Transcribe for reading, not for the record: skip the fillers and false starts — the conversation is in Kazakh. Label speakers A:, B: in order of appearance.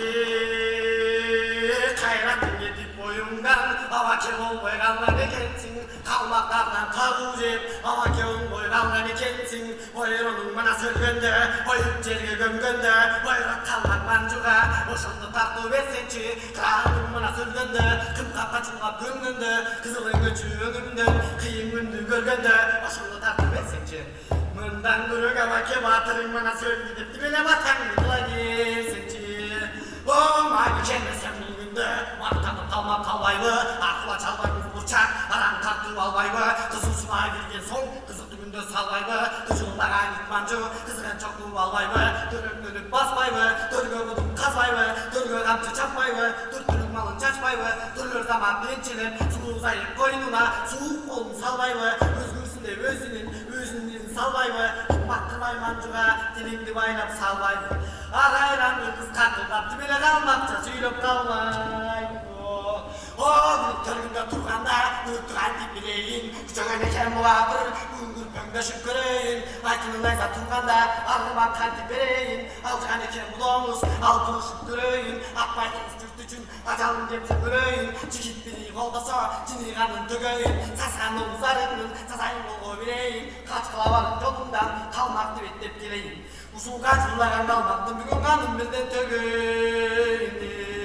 A: қайраттың етіп бойыңдан ауа келіп ой қалған екенсің қалмақтардан табу жеп ауа келіп ой қалған екенсің ойырының мына сөлгенде ойып жерге көмгенде ойрат қалған манжуға ошонды тартып берсеңші қырағың мына сөлгенде кім қапқа чулғап көмгенде қызылың көчү өңімден қиын күнді көргенде ошонды тартып берсеңші мындан көрөк абаке батырың мына сөлгү деп тимеле батаңды кыла келсеңчи о майкеме сен бул күндө мактанып талмап калбайбы аркыла чалбайбыз бурчак араң тартып албайбы кызуусуна кирген соң кызыктуу күндө салбайбы күжүлдаган итманжу кызыган чоктуп албайбы төрөктөнүп баспайбы төргө кудук казбайбы төргө камчы чаппайбы төртүлүк малын чачпайбы төрлөр замат менчилеп сулуу зайып койнуна суук колун салбайбы өзгөрсүн деп өзүнүн салбайбы баттырбай манжуга тилиңди байлап салбайбы арайраңды кыскартылдап тимеле калмакча сүйлөп калбайбы о төрүндө турганда өтүк айтып билейин күчөгөн экен буабыр күңгүрпөңдөшүп көрөйүн айтымын айза турганда аргымак кантип берейин алжыган экен булоңуз алпылышып көрөйүн аппайтыңыз журт үчүн ажалын кепсе көрөйүн жигит бири колдосо жинийганын төгөйүн сасганын зарыңын сасайын болго берейин качкылабанын жолундан калмакты беттеп келейин ушулга жуулаган калмактын бүгүн канын менен төгөйүн